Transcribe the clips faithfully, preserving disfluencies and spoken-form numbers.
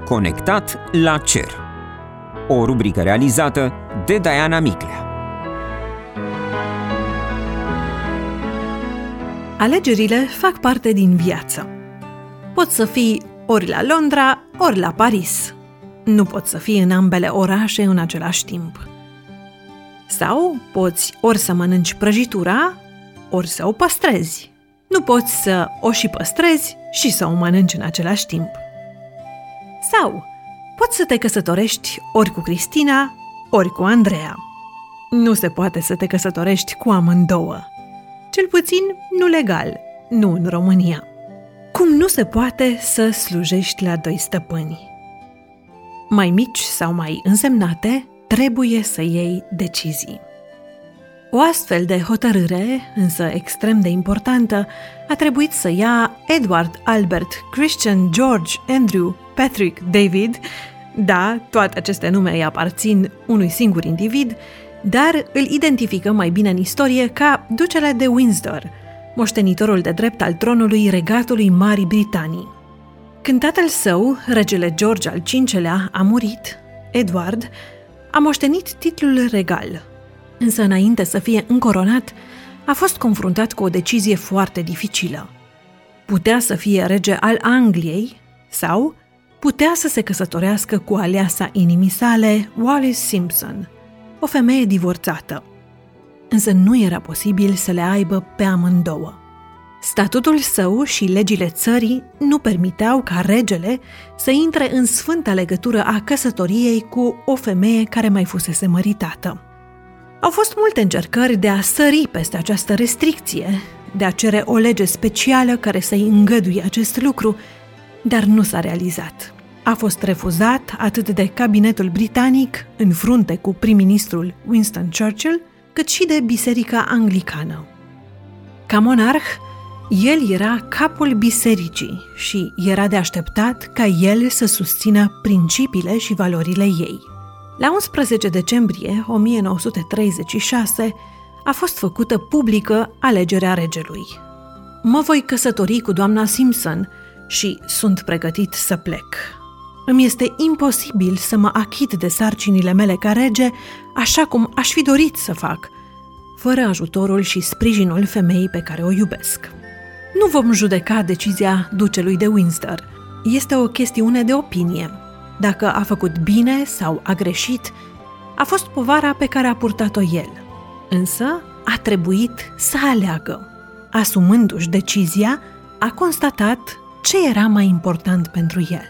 Conectat la cer. O rubrică realizată de Diana Miclea. Alegerile fac parte din viață. Poți să fii ori la Londra, ori la Paris. Nu poți să fii în ambele orașe în același timp. Sau poți ori să mănânci prăjitura, ori să o păstrezi. Nu poți să o și păstrezi și să o mănânci în același timp. Sau poți să te căsătorești ori cu Cristina, ori cu Andreea. Nu se poate să te căsătorești cu amândouă. Cel puțin nu legal, nu în România. Cum nu se poate să slujești la doi stăpâni? Mai mici sau mai însemnate, trebuie să iei decizii. O astfel de hotărâre, însă extrem de importantă, a trebuit să ia Edward, Albert, Christian, George, Andrew, Patrick, David. Da, toate aceste nume îi aparțin unui singur individ, dar îl identificăm mai bine în istorie ca ducele de Windsor, moștenitorul de drept al tronului Regatului Marii Britanii. Când tatăl său, regele George al cincelea, a murit, Edward a moștenit titlul regal. Însă înainte să fie încoronat, a fost confruntat cu o decizie foarte dificilă. Putea să fie rege al Angliei sau putea să se căsătorească cu aleasa inimii sale, Wallis Simpson, o femeie divorțată. Însă nu era posibil să le aibă pe amândouă. Statutul său și legile țării nu permiteau ca regele să intre în sfânta legătură a căsătoriei cu o femeie care mai fusese măritată. Au fost multe încercări de a sări peste această restricție, de a cere o lege specială care să-i îngăduie acest lucru, dar nu s-a realizat. A fost refuzat atât de cabinetul britanic, în frunte cu prim-ministrul Winston Churchill, cât și de biserica anglicană. Ca monarh, el era capul bisericii și era de așteptat ca el să susțină principiile și valorile ei. La unsprezece decembrie o mie nouă sute treizeci și șase a fost făcută publică alegerea regelui. Mă voi căsători cu doamna Simpson și sunt pregătit să plec. Îmi este imposibil să mă achit de sarcinile mele ca rege, așa cum aș fi dorit să fac, fără ajutorul și sprijinul femeii pe care o iubesc. Nu vom judeca decizia ducelui de Windsor. Este o chestiune de opinie. Dacă a făcut bine sau a greșit, a fost povara pe care a purtat-o el. Însă a trebuit să aleagă. Asumându-și decizia, a constatat ce era mai important pentru el.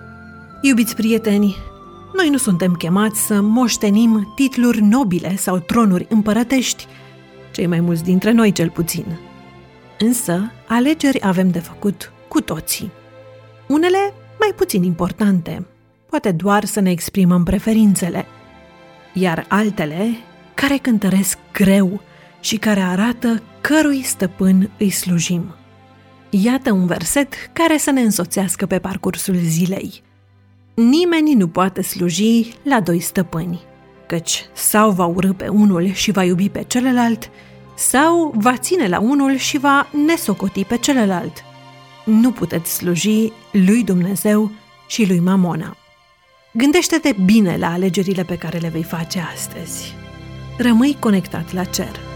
Iubiți prieteni, noi nu suntem chemați să moștenim titluri nobile sau tronuri împărătești, cei mai mulți dintre noi cel puțin. Însă, alegeri avem de făcut cu toții. Unele mai puțin importante, poate doar să ne exprimăm preferințele, iar altele care cântăresc greu și care arată cărui stăpân îi slujim. Iată un verset care să ne însoțească pe parcursul zilei. Nimeni nu poate sluji la doi stăpâni, căci sau va urî pe unul și va iubi pe celălalt, sau va ține la unul și va nesocoti pe celălalt. Nu puteți sluji lui Dumnezeu și lui Mamona. Gândește-te bine la alegerile pe care le vei face astăzi. Rămâi conectat la cer.